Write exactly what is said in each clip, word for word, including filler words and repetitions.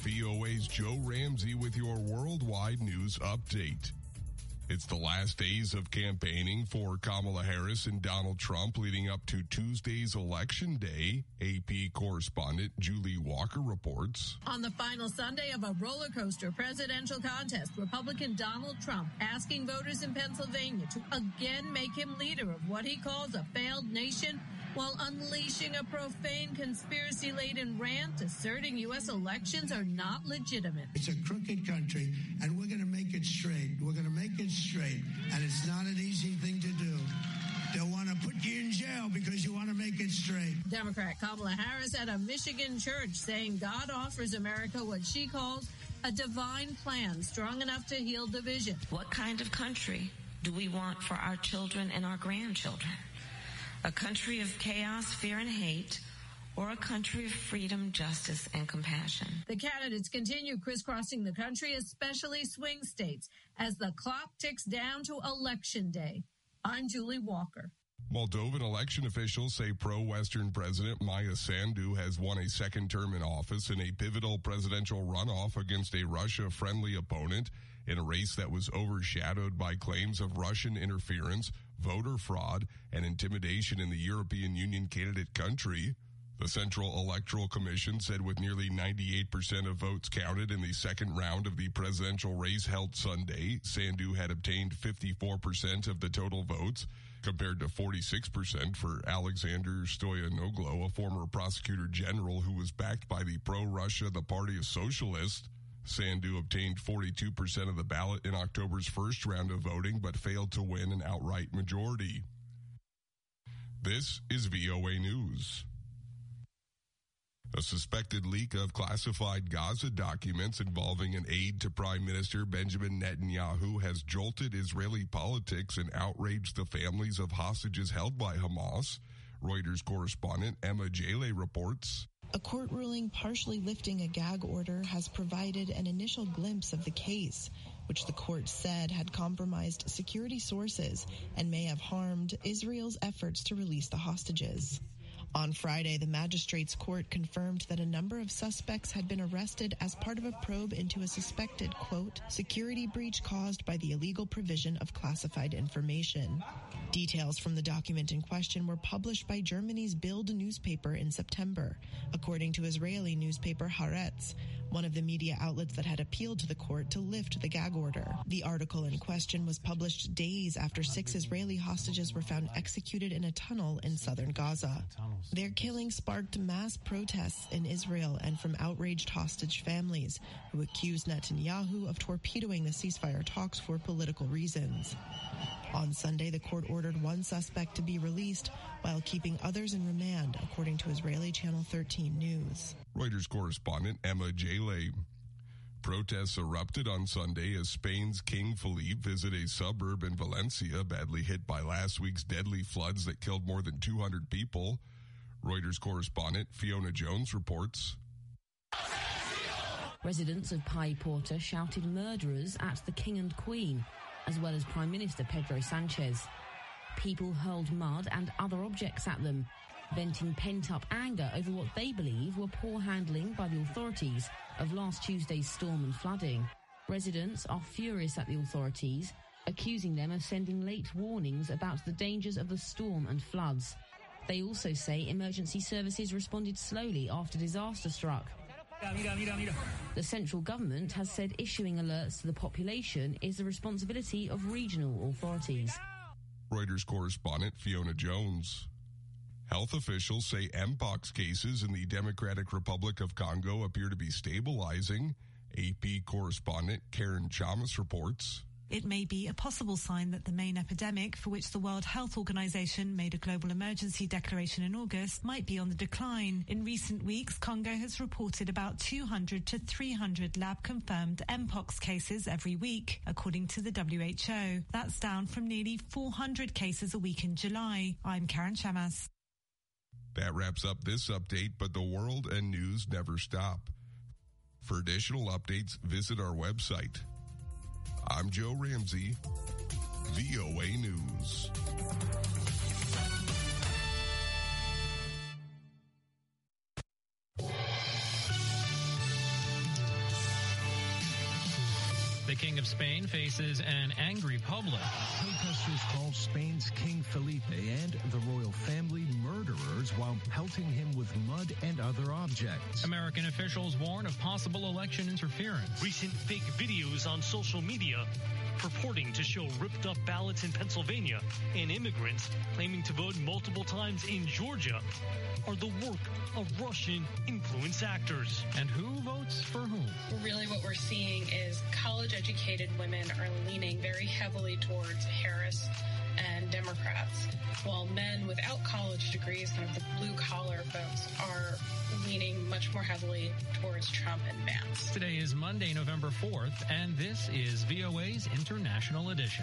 V O A's Joe Ramsey with your worldwide news update. It's the last days of campaigning for Kamala Harris and Donald Trump leading up to Tuesday's Election Day. A P correspondent Julie Walker reports. On the final Sunday of a roller coaster presidential contest, Republican Donald Trump asking voters in Pennsylvania to again make him leader of what he calls a failed nation, while unleashing a profane conspiracy-laden rant asserting U S elections are not legitimate. It's a crooked country, and we're going to make it straight. We're going to make it straight, and it's not an easy thing to do. They'll want to put you in jail because you want to make it straight. Democrat Kamala Harris at a Michigan church saying God offers America what she calls a divine plan strong enough to heal division. What kind of country do we want for our children and our grandchildren? A country of chaos, fear, and hate, or a country of freedom, justice, and compassion? The candidates continue crisscrossing the country, especially swing states, as the clock ticks down to Election Day. I'm Julie Walker. Moldovan election officials say pro-Western President Maya Sandu has won a second term in office in a pivotal presidential runoff against a Russia-friendly opponent in a race that was overshadowed by claims of Russian interference, voter fraud, and intimidation in the European Union candidate country. The Central Electoral Commission said with nearly ninety-eight percent of votes counted in the second round of the presidential race held Sunday, Sandu had obtained fifty-four percent of the total votes, compared to forty-six percent for Alexander Stoyanoglo, a former prosecutor general who was backed by the pro-Russia, the Party of Socialists. Sandu obtained forty-two percent of the ballot in October's first round of voting, but failed to win an outright majority. This is V O A News. A suspected leak of classified Gaza documents involving an aide to Prime Minister Benjamin Netanyahu has jolted Israeli politics and outraged the families of hostages held by Hamas. Reuters correspondent Emma Jaleh reports. A court ruling partially lifting a gag order has provided an initial glimpse of the case, which the court said had compromised security sources and may have harmed Israel's efforts to release the hostages. On Friday, the magistrate's court confirmed that a number of suspects had been arrested as part of a probe into a suspected, quote, security breach caused by the illegal provision of classified information. Details from the document in question were published by Germany's Bild newspaper in September, according to Israeli newspaper Haaretz, one of the media outlets that had appealed to the court to lift the gag order. The article in question was published days after six Israeli hostages were found executed in a tunnel in southern Gaza. Their killing sparked mass protests in Israel and from outraged hostage families who accused Netanyahu of torpedoing the ceasefire talks for political reasons. On Sunday, the court ordered one suspect to be released while keeping others in remand, according to Israeli Channel thirteen News. Reuters correspondent Emma Jaleh. Protests erupted on Sunday as Spain's King Felipe visited a suburb in Valencia badly hit by last week's deadly floods that killed more than two hundred people. Reuters correspondent Fiona Jones reports. Residents of Pai Porta shouted murderers at the King and Queen, as well as Prime Minister Pedro Sanchez. People hurled mud and other objects at them, venting pent-up anger over what they believe were poor handling by the authorities of last Tuesday's storm and flooding. Residents are furious at the authorities, accusing them of sending late warnings about the dangers of the storm and floods. They also say emergency services responded slowly after disaster struck. The central government has said issuing alerts to the population is the responsibility of regional authorities. Reuters correspondent Fiona Jones. Health officials say Mpox cases in the Democratic Republic of Congo appear to be stabilizing. A P correspondent Karen Chamas reports. It may be a possible sign that the main epidemic, for which the World Health Organization made a global emergency declaration in August, might be on the decline. In recent weeks, Congo has reported about two hundred to three hundred lab-confirmed Mpox cases every week, according to the W H O. That's down from nearly four hundred cases a week in July. I'm Karen Chamas. That wraps up this update, but the world and news never stop. For additional updates, visit our website. I'm Joe Ramsey, V O A News. The King of Spain faces an angry public. Protesters call Spain's King Felipe and the royal family murderers while pelting him with mud and other objects. American officials warn of possible election interference. Recent fake videos on social media purporting to show ripped up ballots in Pennsylvania and immigrants claiming to vote multiple times in Georgia are the work of Russian influence actors. And who votes for whom? Really what we're seeing is college-educated women are leaning very heavily towards Harris and Democrats, while men without college degrees, kind of the blue-collar folks, are leaning much more heavily towards Trump and Vance. Today is Monday, November fourth, and this is V O A's International Edition.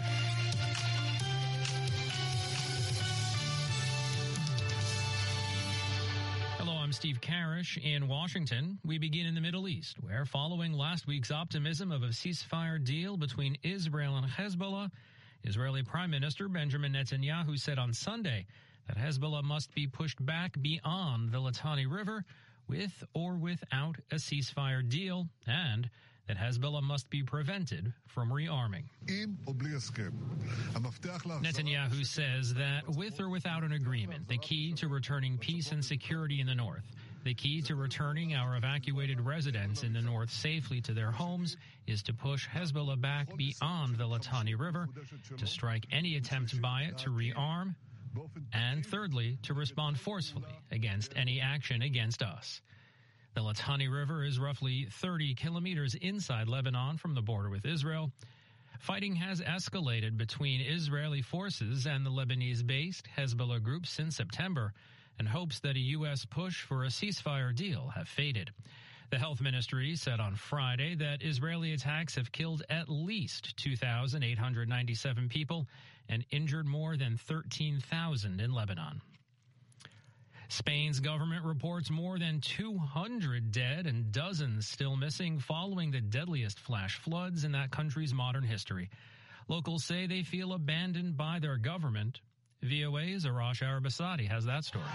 Hello, I'm Steve Karish in Washington. We begin in the Middle East, where following last week's optimism of a ceasefire deal between Israel and Hezbollah, Israeli Prime Minister Benjamin Netanyahu said on Sunday that Hezbollah must be pushed back beyond the Litani River with or without a ceasefire deal, and that Hezbollah must be prevented from rearming. Netanyahu says that with or without an agreement, the key to returning peace and security in the north, the key to returning our evacuated residents in the north safely to their homes is to push Hezbollah back beyond the Litani River, to strike any attempt by it to rearm, and thirdly, to respond forcefully against any action against us. The Litani River is roughly thirty kilometers inside Lebanon from the border with Israel. Fighting has escalated between Israeli forces and the Lebanese-based Hezbollah group since September, and hopes that a U S push for a ceasefire deal have faded. The health ministry said on Friday that Israeli attacks have killed at least two thousand eight hundred ninety-seven people and injured more than thirteen thousand in Lebanon. Spain's government reports more than two hundred dead and dozens still missing following the deadliest flash floods in that country's modern history. Locals say they feel abandoned by their government. V O A's Arash Arabasadi has that story.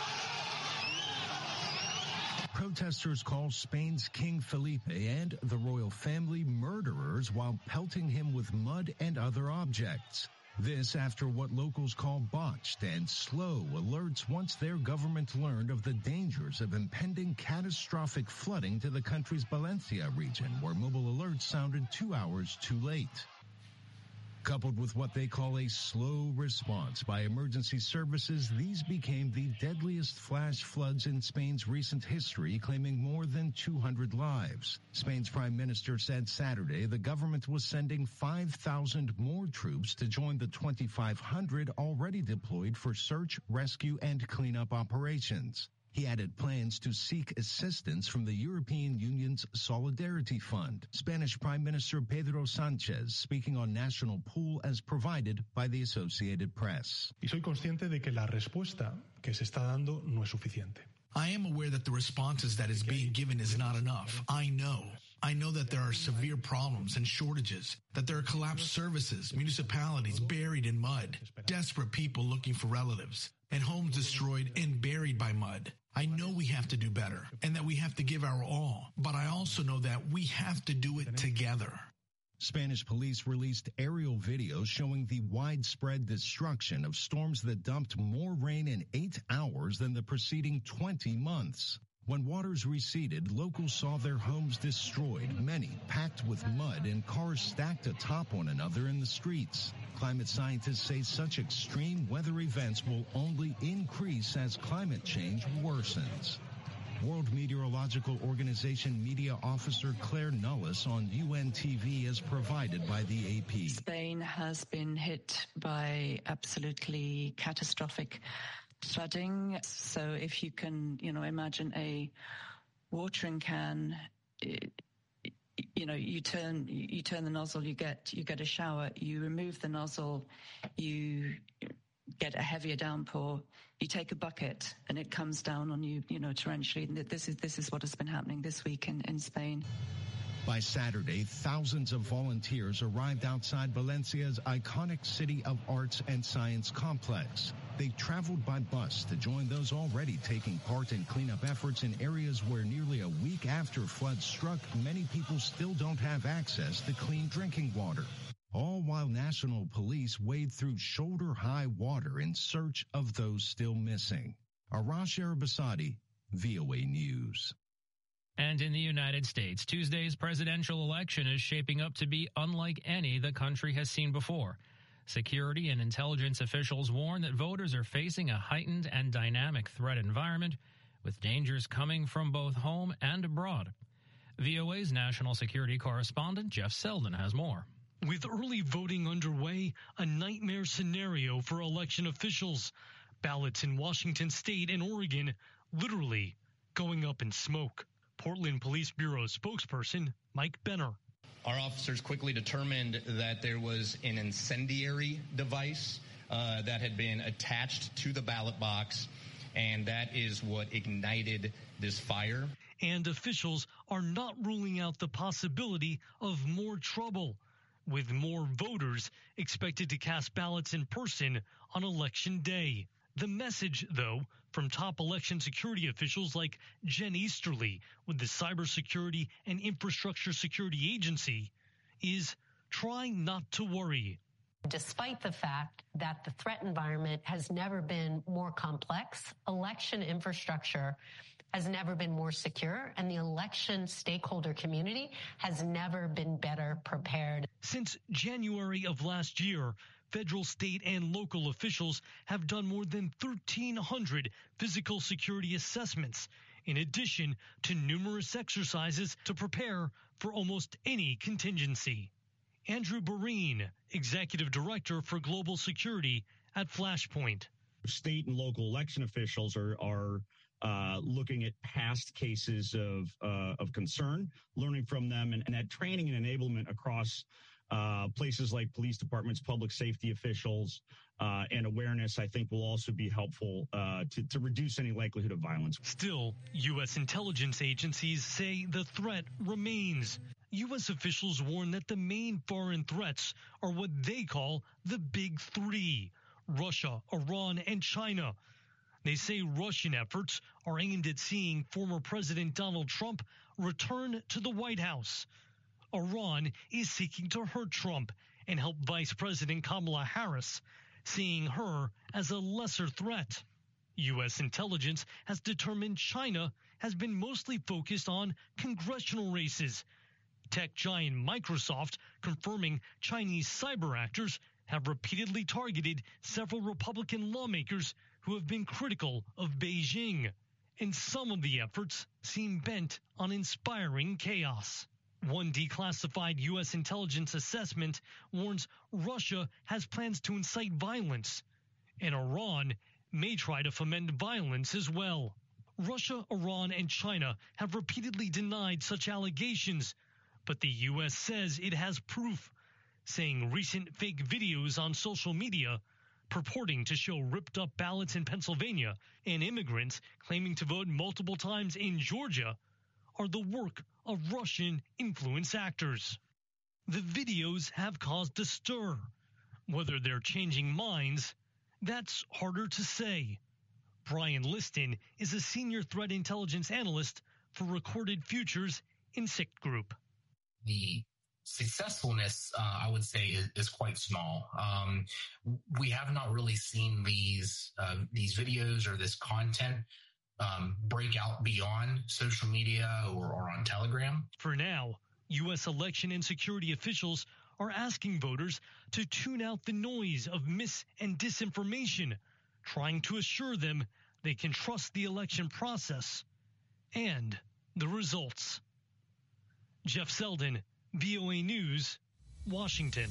Protesters call Spain's King Felipe and the royal family murderers while pelting him with mud and other objects. This after what locals call botched and slow alerts once their government learned of the dangers of impending catastrophic flooding to the country's Valencia region, where mobile alerts sounded two hours too late. Coupled with what they call a slow response by emergency services, these became the deadliest flash floods in Spain's recent history, claiming more than two hundred lives. Spain's prime minister said Saturday the government was sending five thousand more troops to join the twenty-five hundred already deployed for search, rescue, and cleanup operations. He added plans to seek assistance from the European Union's Solidarity Fund. Spanish Prime Minister Pedro Sanchez speaking on national pool as provided by the Associated Press. Y soy consciente de que la respuesta que se está dando no es suficiente. I am aware that the responses that is being given is not enough. I know. I know that there are severe problems and shortages, that there are collapsed services, municipalities buried in mud, desperate people looking for relatives, and homes destroyed and buried by mud. I know we have to do better and that we have to give our all, but I also know that we have to do it together. Spanish police released aerial videos showing the widespread destruction of storms that dumped more rain in eight hours than the preceding twenty months. When waters receded, locals saw their homes destroyed, many packed with mud and cars stacked atop one another in the streets. Climate scientists say such extreme weather events will only increase as climate change worsens. World Meteorological Organization media officer Claire Nullis on U N T V is provided by the A P. Spain has been hit by absolutely catastrophic flooding. So if you can, you know, imagine a watering can, you know, you turn you turn the nozzle, you get you get a shower, you remove the nozzle, you get a heavier downpour, you take a bucket and it comes down on you, you know, torrentially. This is this is what has been happening this week in, in Spain. By Saturday, thousands of volunteers arrived outside Valencia's iconic City of Arts and Science complex. They traveled by bus to join those already taking part in cleanup efforts in areas where nearly a week after floods struck, many people still don't have access to clean drinking water. All while national police wade through shoulder-high water in search of those still missing. Arash Arabasadi, V O A News. And in the United States, Tuesday's presidential election is shaping up to be unlike any the country has seen before. Security and intelligence officials warn that voters are facing a heightened and dynamic threat environment, with dangers coming from both home and abroad. V O A's national security correspondent Jeff Selden has more. With early voting underway, a nightmare scenario for election officials. Ballots in Washington state and Oregon literally going up in smoke. Portland Police Bureau spokesperson Mike Benner. Our officers quickly determined that there was an incendiary device uh, that had been attached to the ballot box, and that is what ignited this fire. And officials are not ruling out the possibility of more trouble, with more voters expected to cast ballots in person on Election Day. The message, though, from top election security officials like Jen Easterly with the Cybersecurity and Infrastructure Security Agency is try not to worry. Despite the fact that the threat environment has never been more complex, election infrastructure has never been more secure, and the election stakeholder community has never been better prepared. Since January of last year, federal, state, and local officials have done more than thirteen hundred physical security assessments, in addition to numerous exercises to prepare for almost any contingency. Andrew Barine, Executive Director for Global Security at Flashpoint. State and local election officials are, are uh, looking at past cases of, uh, of concern, learning from them, and, and that training and enablement across Uh, places like police departments, public safety officials, uh, and awareness, I think, will also be helpful uh, to, to reduce any likelihood of violence. Still, U S intelligence agencies say the threat remains. U S officials warn that the main foreign threats are what they call the Big Three: Russia, Iran, and China. They say Russian efforts are aimed at seeing former President Donald Trump return to the White House. Iran is seeking to hurt Trump and help Vice President Kamala Harris, seeing her as a lesser threat. U S intelligence has determined China has been mostly focused on congressional races. Tech giant Microsoft confirming Chinese cyber actors have repeatedly targeted several Republican lawmakers who have been critical of Beijing. And some of the efforts seem bent on inspiring chaos. One declassified U S intelligence assessment warns Russia has plans to incite violence, and Iran may try to foment violence as well. Russia, Iran, and China have repeatedly denied such allegations, but the U S says it has proof, saying recent fake videos on social media purporting to show ripped up ballots in Pennsylvania and immigrants claiming to vote multiple times in Georgia are the work of Russian influence actors. The videos have caused a stir. Whether they're changing minds, that's harder to say. Brian Liston is a senior threat intelligence analyst for Recorded Futures Insect Group. The successfulness, uh, I would say, is, is quite small. Um, we have not really seen these uh, these videos or this content Um, break out beyond social media or, or on Telegram. For now, U S election and security officials are asking voters to tune out the noise of mis- and disinformation, trying to assure them they can trust the election process and the results. Jeff Selden, V O A News, Washington.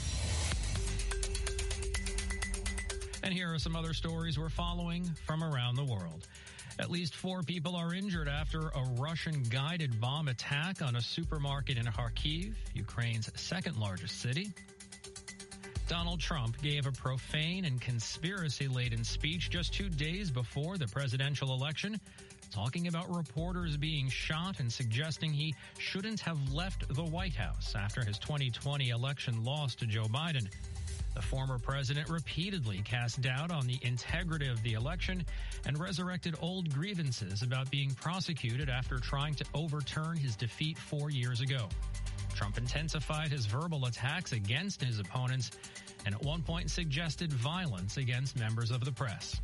And here are some other stories we're following from around the world. At least four people are injured after a Russian-guided bomb attack on a supermarket in Kharkiv, Ukraine's second largest city. Donald Trump gave a profane and conspiracy-laden speech just two days before the presidential election, talking about reporters being shot and suggesting he shouldn't have left the White House after his twenty twenty election loss to Joe Biden. The former president repeatedly cast doubt on the integrity of the election and resurrected old grievances about being prosecuted after trying to overturn his defeat four years ago. Trump intensified his verbal attacks against his opponents and at one point suggested violence against members of the press.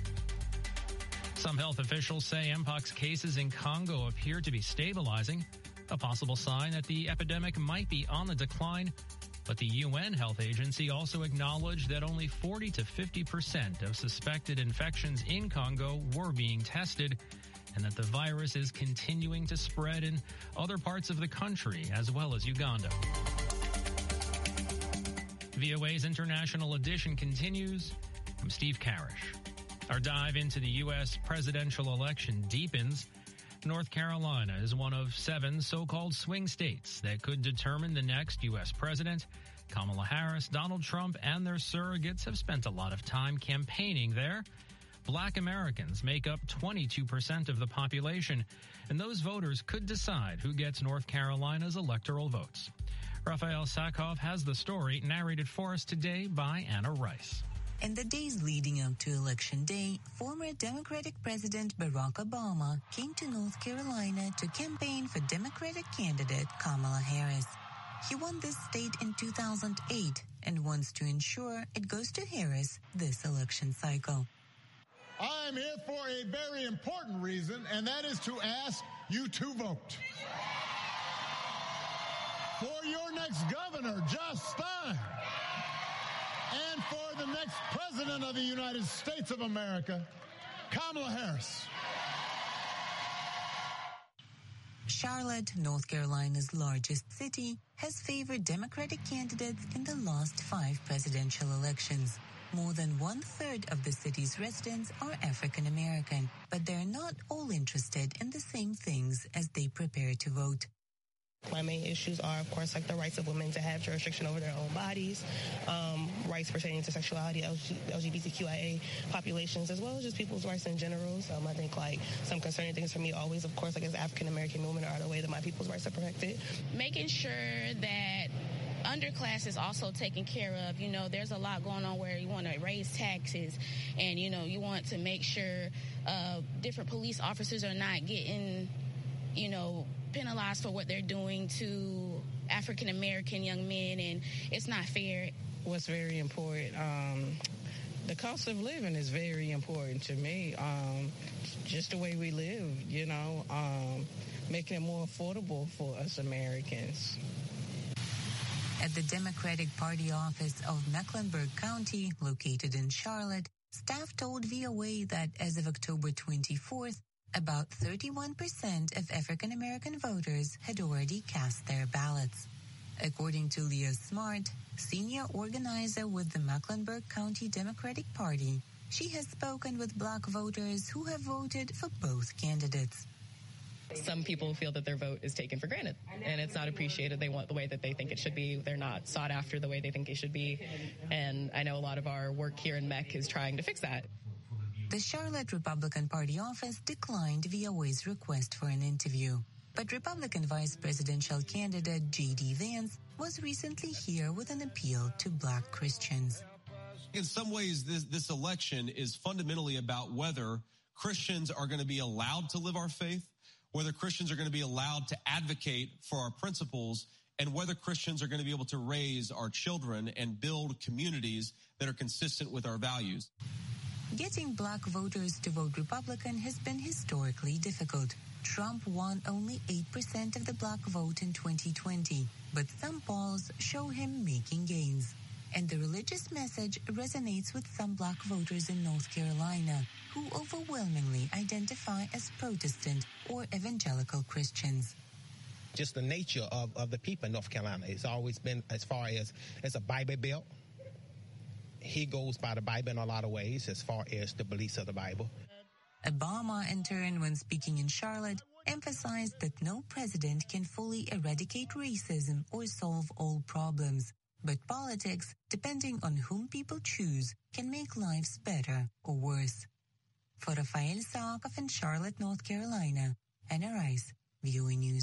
Some health officials say Mpox cases in Congo appear to be stabilizing, a possible sign that the epidemic might be on the decline. But the U N Health Agency also acknowledged that only forty to fifty percent of suspected infections in Congo were being tested, and that the virus is continuing to spread in other parts of the country as well as Uganda. V O A's International Edition continues. I'm Steve Karish. Our dive into the U S presidential election deepens. North Carolina is one of seven so-called swing states that could determine the next U S president. Kamala Harris, Donald Trump, and their surrogates have spent a lot of time campaigning there. Black Americans make up twenty-two percent of the population, and those voters could decide who gets North Carolina's electoral votes. Raphael Sakov has the story narrated for us today by Anna Rice. In the days leading up to Election Day, former Democratic President Barack Obama came to North Carolina to campaign for Democratic candidate Kamala Harris. He won this state in two thousand eight and wants to ensure it goes to Harris this election cycle. I'm here for a very important reason, and that is to ask you to vote. For your next governor, Josh Stein. And for the next president of the United States of America, Kamala Harris. Charlotte, North Carolina's largest city, has favored Democratic candidates in the last five presidential elections. More than one-third of the city's residents are African American, but they're not all interested in the same things as they prepare to vote. My main issues are, of course, like the rights of women to have jurisdiction over their own bodies, um, rights pertaining to sexuality, L G B T Q I A populations, as well as just people's rights in general. So um, I think, like, some concerning things for me always, of course, like as African-American women are the way that my people's rights are protected. Making sure that underclass is also taken care of. You know, there's a lot going on where you want to raise taxes and, you know, you want to make sure uh, different police officers are not getting, you know, penalized for what they're doing to African-American young men, and it's not fair. What's very important, um, the cost of living is very important to me. Um, just the way we live, you know, um, making it more affordable for us Americans. At the Democratic Party office of Mecklenburg County, located in Charlotte, staff told V O A that as of October twenty-fourth, about thirty-one percent of African-American voters had already cast their ballots. According to Leah Smart, senior organizer with the Mecklenburg County Democratic Party, she has spoken with black voters who have voted for both candidates. Some people feel that their vote is taken for granted and it's not appreciated. They want the way that they think it should be. They're not sought after the way they think it should be. And I know a lot of our work here in M E C is trying to fix that. The Charlotte Republican Party office declined V O A's request for an interview. But Republican vice presidential candidate J D Vance was recently here with an appeal to black Christians. In some ways, this, this election is fundamentally about whether Christians are going to be allowed to live our faith, whether Christians are going to be allowed to advocate for our principles, and whether Christians are going to be able to raise our children and build communities that are consistent with our values. Getting black voters to vote Republican has been historically difficult. Trump won only eight percent of the black vote in twenty twenty, but some polls show him making gains. And the religious message resonates with some black voters in North Carolina, who overwhelmingly identify as Protestant or evangelical Christians. Just the nature of, of the people in North Carolina, it's always been as far as, as a Bible Belt. He goes by the Bible in a lot of ways as far as the beliefs of the Bible. Obama, in turn, when speaking in Charlotte, emphasized that no president can fully eradicate racism or solve all problems. But politics, depending on whom people choose, can make lives better or worse. For Raphael Sakov in Charlotte, North Carolina, Anna Rice, V O A News.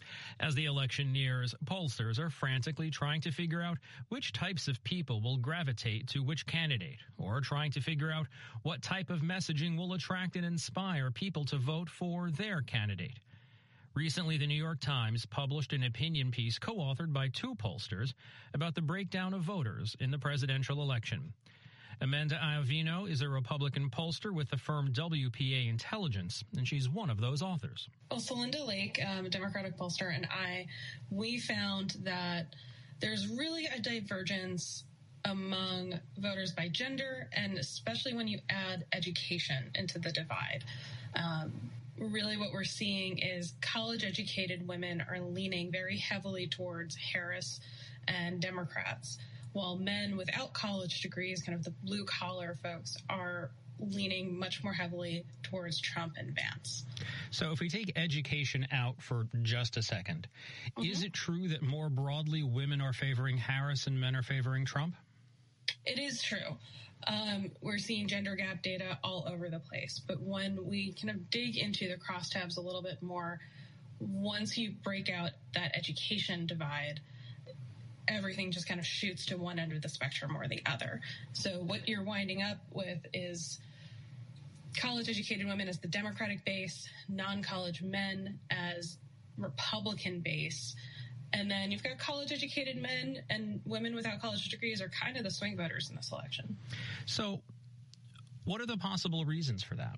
As the election nears, pollsters are frantically trying to figure out which types of people will gravitate to which candidate, or trying to figure out what type of messaging will attract and inspire people to vote for their candidate. Recently, the New York Times published an opinion piece co-authored by two pollsters about the breakdown of voters in the presidential election. Amanda Iovino is a Republican pollster with the firm W P A Intelligence, and she's one of those authors. Well, Celinda Lake, um, a Democratic pollster, and I, we found that there's really a divergence among voters by gender, and especially when you add education into the divide. Um, really what we're seeing is college-educated women are leaning very heavily towards Harris and Democrats, while men without college degrees, kind of the blue-collar folks, are leaning much more heavily towards Trump and Vance. So if we take education out for just a second, mm-hmm. is it true that more broadly women are favoring Harris and men are favoring Trump? It is true. Um, we're seeing gender gap data all over the place. But when we kind of dig into the crosstabs a little bit more, once you break out that education divide, everything just kind of shoots to one end of the spectrum or the other. So what you're winding up with is college-educated women as the Democratic base, non-college men as Republican base, and then you've got college-educated men and women without college degrees are kind of the swing voters in this election. So what are the possible reasons for that?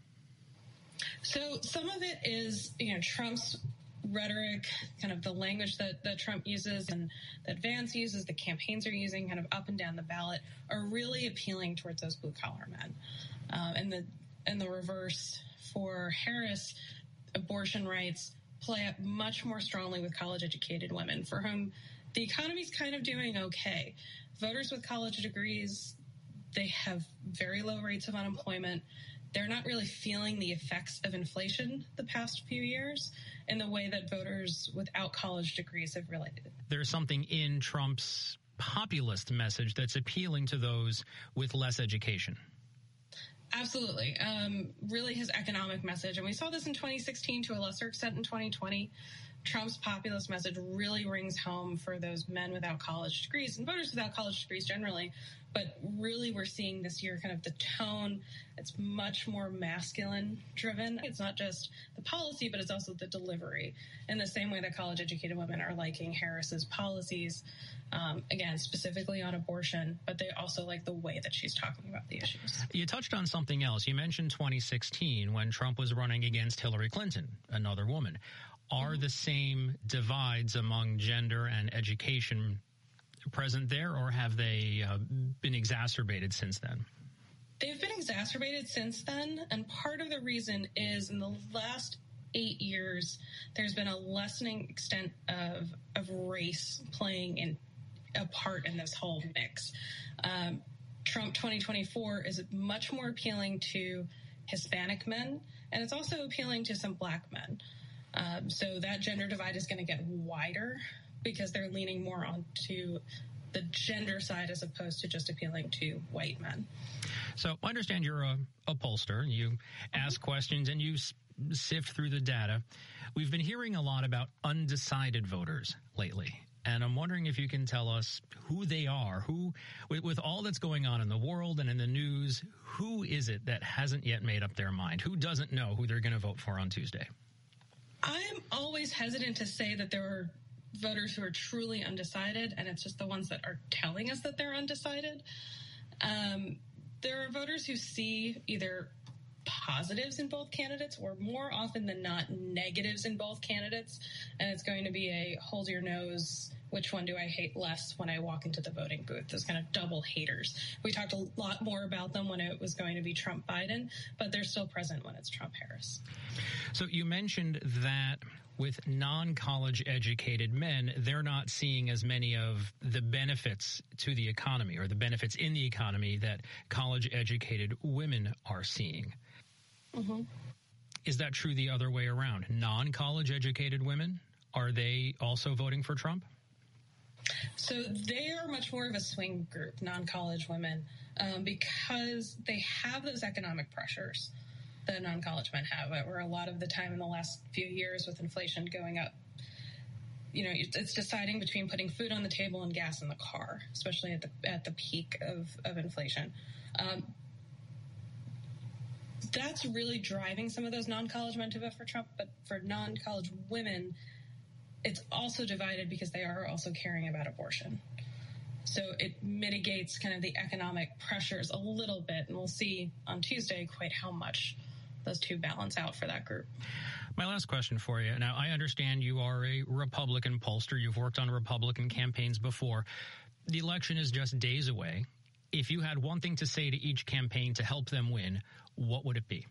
So some of it is, you know, Trump's rhetoric, kind of the language that, that Trump uses and that Vance uses, the campaigns are using kind of up and down the ballot, are really appealing towards those blue-collar men. Um, and the and the reverse for Harris, abortion rights play up much more strongly with college-educated women, for whom the economy's kind of doing okay. Voters with college degrees, they have very low rates of unemployment. They're not really feeling the effects of inflation the past few years in the way that voters without college degrees have really. There's something in Trump's populist message that's appealing to those with less education. Absolutely. Um, really his economic message. And we saw this in twenty sixteen to a lesser extent in twenty twenty. Trump's populist message really rings home for those men without college degrees and voters without college degrees generally. But really we're seeing this year kind of the tone. It's much more masculine driven. It's not just the policy, but it's also the delivery, in the same way that college educated women are liking Harris's policies, um, again, specifically on abortion, but they also like the way that she's talking about the issues. You touched on something else. You mentioned twenty sixteen when Trump was running against Hillary Clinton, another woman. Are the same divides among gender and education present there, or have they uh, been exacerbated since then? They've been exacerbated since then, and part of the reason is in the last eight years, there's been a lessening extent of of race playing in a part in this whole mix. Um, Trump twenty twenty-four is much more appealing to Hispanic men, and it's also appealing to some black men. Um, so that gender divide is going to get wider because they're leaning more onto the gender side as opposed to just appealing to white men. So I understand you're a, a pollster. You ask mm-hmm. questions and you s- sift through the data. We've been hearing a lot about undecided voters lately. And I'm wondering if you can tell us who they are, who, with, with all that's going on in the world and in the news, who is it that hasn't yet made up their mind? Who doesn't know who they're going to vote for on Tuesday? I'm always hesitant to say that there are voters who are truly undecided, and it's just the ones that are telling us that they're undecided. Um, there are voters who see either positives in both candidates or more often than not negatives in both candidates, and it's going to be a hold your nose, which one do I hate less when I walk into the voting booth, those kind of double haters. We talked a lot more about them when it was going to be Trump-Biden, but they're still present when it's Trump-Harris. So you mentioned that with non-college educated men, they're not seeing as many of the benefits to the economy or the benefits in the economy that college educated women are seeing. Mm-hmm. Is that true the other way around? Non-college educated women, are they also voting for Trump? So they are much more of a swing group, non-college women, um, because they have those economic pressures that non-college men have, where a lot of the time in the last few years with inflation going up you know, it's deciding between putting food on the table and gas in the car, especially at the at the peak of, of inflation. Um, that's really driving some of those non-college men to vote for Trump. But for non-college women, it's also divided because they are also caring about abortion. So it mitigates kind of the economic pressures a little bit, and we'll see on Tuesday quite how much those two balance out for that group. My last question for you. Now, I understand you are a Republican pollster. You've worked on Republican campaigns before. The election is just days away. If you had one thing to say to each campaign to help them win, what would it be?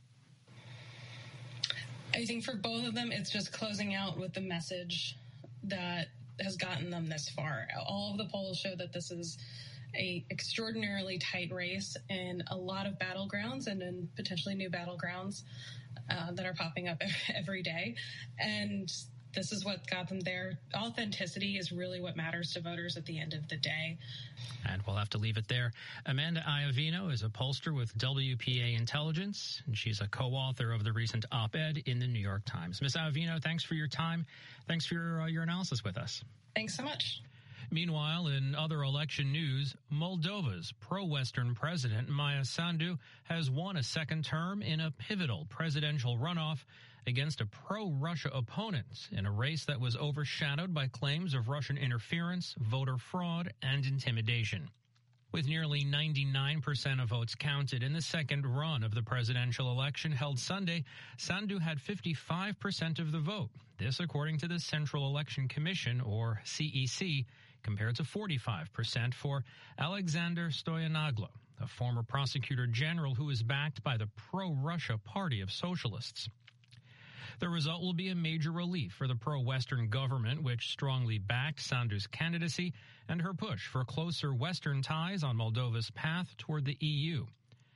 I think for both of them, it's just closing out with the message that has gotten them this far. All of the polls show that this is a extraordinarily tight race in a lot of battlegrounds and in potentially new battlegrounds uh, that are popping up every day. And this is what got them there. Authenticity is really what matters to voters at the end of the day. And we'll have to leave it there. Amanda Iovino is a pollster with W P A Intelligence, and she's a co-author of the recent op-ed in the New York Times. Miz Iovino, thanks for your time. Thanks for your, uh, your analysis with us. Thanks so much. Meanwhile, in other election news, Moldova's pro-Western president, Maia Sandu, has won a second term in a pivotal presidential runoff against a pro-Russia opponent in a race that was overshadowed by claims of Russian interference, voter fraud, and intimidation. With nearly ninety-nine percent of votes counted in the second run of the presidential election held Sunday, Sandu had fifty-five percent of the vote. This according to the Central Election Commission, or C E C, compared to forty-five percent for Alexander Stoyanoglo, a former prosecutor general who is backed by the pro-Russia Party of Socialists. The result will be a major relief for the pro-Western government, which strongly backed Sandu's candidacy and her push for closer Western ties on Moldova's path toward the E U.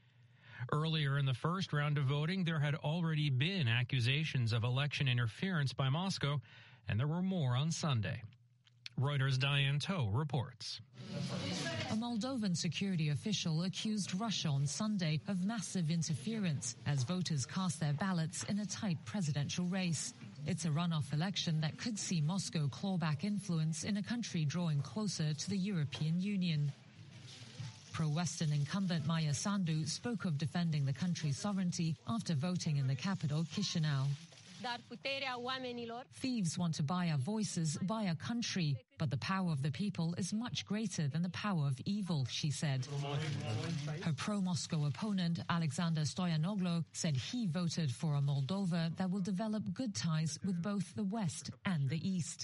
Earlier in the first round of voting, there had already been accusations of election interference by Moscow, and there were more on Sunday. Reuters' Diane Toe reports. A Moldovan security official accused Russia on Sunday of massive interference as voters cast their ballots in a tight presidential race. It's a runoff election that could see Moscow claw back influence in a country drawing closer to the European Union. Pro-Western incumbent Maia Sandu spoke of defending the country's sovereignty after voting in the capital, Chisinau. Thieves want to buy our voices, buy our country, but the power of the people is much greater than the power of evil, she said. Her pro-Moscow opponent, Alexander Stoyanoglo, said he voted for a Moldova that will develop good ties with both the West and the East.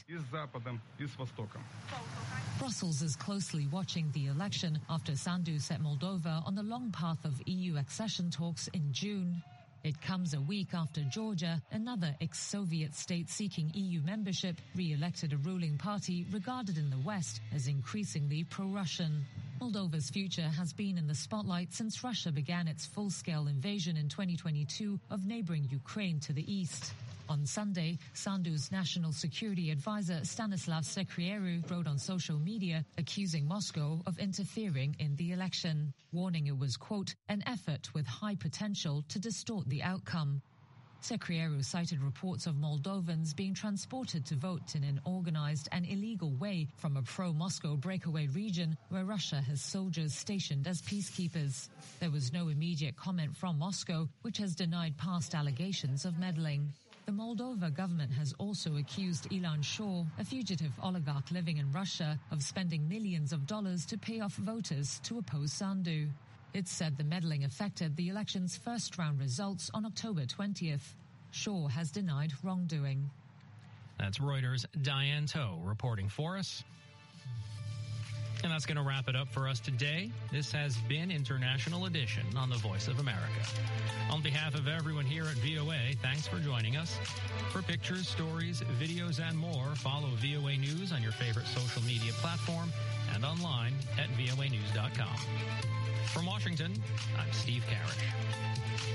Brussels is closely watching the election after Sandu set Moldova on the long path of E U accession talks in June. It comes a week after Georgia, another ex-Soviet state seeking E U membership, re-elected a ruling party regarded in the West as increasingly pro-Russian. Moldova's future has been in the spotlight since Russia began its full-scale invasion in twenty twenty-two of neighboring Ukraine to the east. On Sunday, Sandu's national security advisor Stanislav Secrieru wrote on social media accusing Moscow of interfering in the election, warning it was, quote, an effort with high potential to distort the outcome. Secrieru cited reports of Moldovans being transported to vote in an organized and illegal way from a pro-Moscow breakaway region where Russia has soldiers stationed as peacekeepers. There was no immediate comment from Moscow, which has denied past allegations of meddling. The Moldova government has also accused Ilan Shor, a fugitive oligarch living in Russia, of spending millions of dollars to pay off voters to oppose Sandu. It said the meddling affected the election's first-round results on October twentieth. Shor has denied wrongdoing. That's Reuters' Diane Toe reporting for us. And that's going to wrap it up for us today. This has been International Edition on the Voice of America. On behalf of everyone here at V O A, thanks for joining us. For pictures, stories, videos, and more, follow V O A News on your favorite social media platform and online at V O A news dot com. From Washington, I'm Steve Carrish.